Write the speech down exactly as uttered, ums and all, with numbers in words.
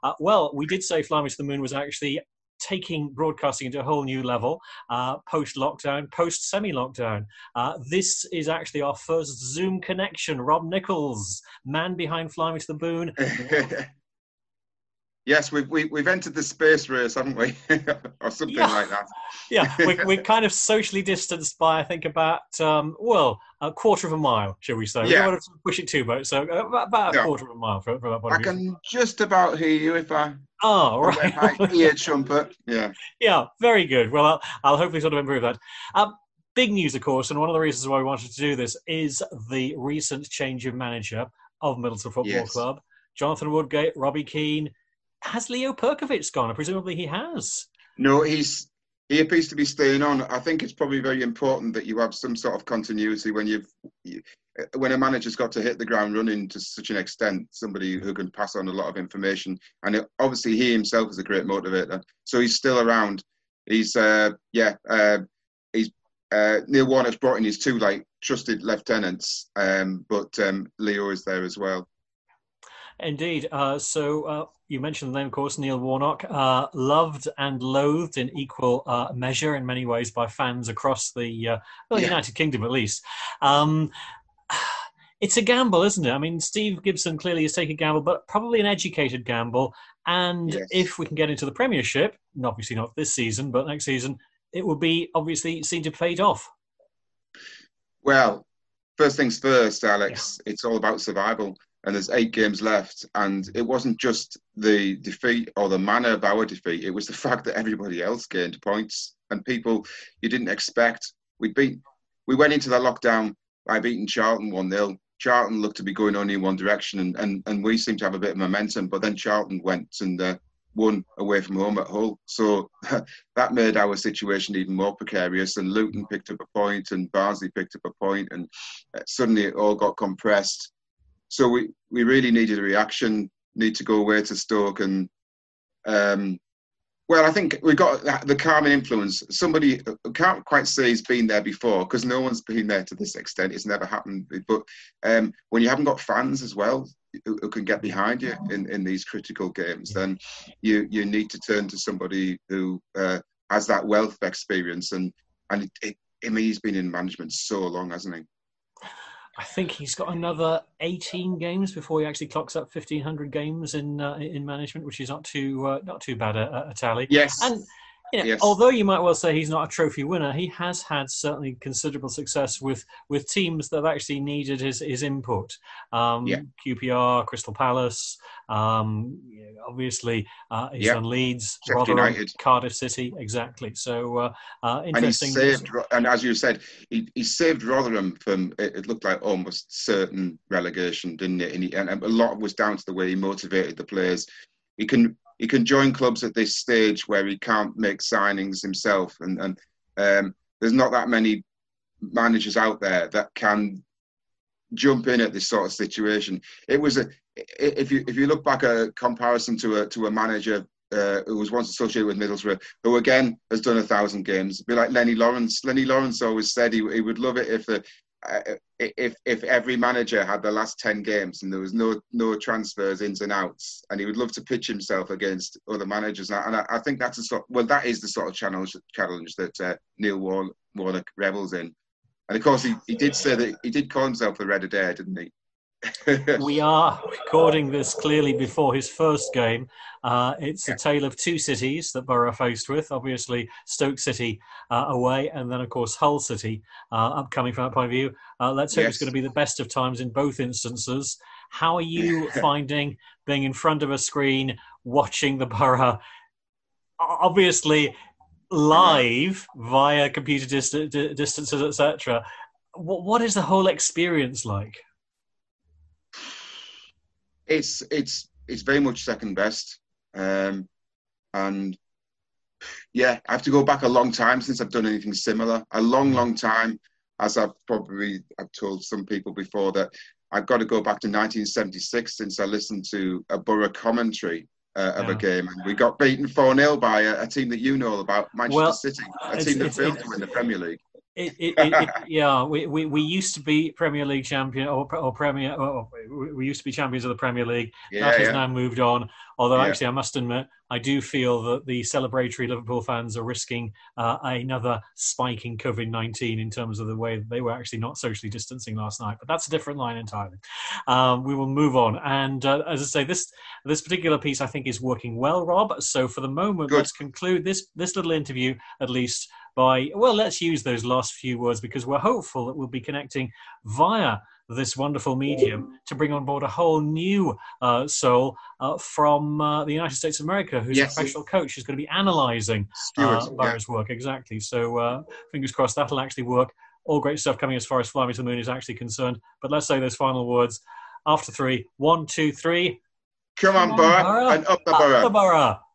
Uh, well, we did say Fly Me to the Moon was actually taking broadcasting into a whole new level, uh, post-lockdown, post-semi-lockdown. Uh, this is actually our first Zoom connection. Rob Nichols, man behind Fly Me to the Moon. Yes, we've we, we've entered the space race, haven't we, or something yeah. like that. yeah, we're, we're kind of socially distanced by, I think, about um, well, a quarter of a mile, shall we say? We Yeah. don't want to push it too much, so about, about a No, quarter of a mile from, from that point I of view. can just about hear you if I. Oh, right. My ear trumpet. Yeah. Yeah, very good. Well, I'll, I'll hopefully sort of improve that. Um, big news, of course, and one of the reasons why we wanted to do this is the recent change of manager of Middlesbrough Football Yes. Club. Jonathan Woodgate, Robbie Keane. Has Leo Perkovic gone? Presumably he has. No, he's he appears to be staying on. I think it's probably very important that you have some sort of continuity when you've you, when a manager's got to hit the ground running to such an extent. Somebody who can pass on a lot of information, and it, obviously he himself is a great motivator. So he's still around. He's uh, yeah. Uh, he's uh, Neil Warnock's brought in his two like trusted lieutenants, um, but um, Leo is there as well. Indeed. Uh, so uh, you mentioned the name, of course, Neil Warnock, uh, loved and loathed in equal uh, measure in many ways by fans across the uh, well, Yeah. United Kingdom, at least. Um, it's a gamble, isn't it? I mean, Steve Gibson clearly is taking a gamble, but probably an educated gamble. And Yes. if we can get into the Premiership, and obviously not this season, but next season, it will be obviously seen to pay it off. Well, first things first, Alex. Yeah. It's all about survival. And there's eight games left. And it wasn't just the defeat or the manner of our defeat. It was the fact that everybody else gained points. And people you didn't expect. We beat. We went into the lockdown by beating Charlton one nil. Charlton looked to be going only in one direction. And, and, and we seemed to have a bit of momentum. But then Charlton went and uh, won away from home at Hull. So that made our situation even more precarious. And Luton picked up a point and Barnsley picked up a point. And uh, suddenly it all got compressed. So we, we really needed a reaction, need to go away to Stoke. And, um, well, I think we got the calming influence. Somebody who can't quite say he's been there before, because no one's been there to this extent. It's never happened. But um, when you haven't got fans as well, who, who can get behind you in, in these critical games, then you, you need to turn to somebody who uh, has that wealth of experience. And, and it, it, I mean, he's been in management so long, hasn't he? I think he's got another eighteen games before he actually clocks up fifteen hundred games in uh, in management, which is not too uh, not too bad a, a tally. Yes. And you know, yes. although you might well say he's not a trophy winner, he has had certainly considerable success with, with teams that have actually needed his, his input. Um, yeah. Q P R, Crystal Palace, um, you know, obviously uh, he's yeah. done Leeds, Sheffield Rotherham, United. Cardiff City, exactly. So uh, uh, interesting. And he saved, and as you said, he, he saved Rotherham from, it, it looked like almost certain relegation, didn't it? And, he, and a lot was down to the way he motivated the players. He can he can join clubs at this stage where he can't make signings himself, and and um, there's not that many managers out there that can jump in at this sort of situation. It was a if you if you look back at a comparison to a to a manager uh, who was once associated with Middlesbrough, who again has done a thousand games, it'd be like Lenny Lawrence. Lenny Lawrence always said he he would love it if the uh, if if every manager had the last ten games and there was no no transfers ins and outs, and he would love to pitch himself against other managers. And I, I think that's a sort well that is the sort of challenge challenge that uh, Neil Warnock revels in. And of course, he, he did say that he did call himself the Red Adair, didn't he? We are recording this clearly before his first game. Uh, it's a tale of two cities that Borough are faced with. Obviously, Stoke City uh, away, and then, of course, Hull City uh, upcoming from that point of view. Uh, let's hope yes. it's going to be the best of times in both instances. How are you finding being in front of a screen, watching the Borough, obviously live via computer dist- distances, et cetera? What, what is the whole experience like? It's it's it's very much second best, um, and yeah, I have to go back a long time since I've done anything similar. A long, long time, as I've probably I've told some people before that I've got to go back to nineteen seventy-six since I listened to a Borough commentary uh, of yeah. a game, and we got beaten four nil by a, a team that you know about, Manchester well, City, a team that failed to win the Premier League. It, it, it, it, yeah, we, we, we used to be Premier League champion or, or Premier. Or we used to be champions of the Premier League. Yeah, that has yeah. now moved on. Although Yeah. actually, I must admit, I do feel that the celebratory Liverpool fans are risking uh, another spike in COVID nineteen in terms of the way that they were actually not socially distancing last night. But that's a different line entirely. Um, we will move on. And uh, as I say, this this particular piece I think is working well, Rob. So for the moment, Good. let's conclude this this little interview at least by, well, let's use those last few words, because we're hopeful that we'll be connecting via this wonderful medium to bring on board a whole new uh, soul uh, from uh, the United States of America, who's Yes. a professional coach who's going to be analysing Stuart, uh, Barra's yeah. work. Exactly. So uh, fingers crossed that'll actually work. All great stuff coming as far as Fly Me to the Moon is actually concerned. But let's say those final words after three. One, two, three. Come on, Borough, and up the Up Borough. the Borough.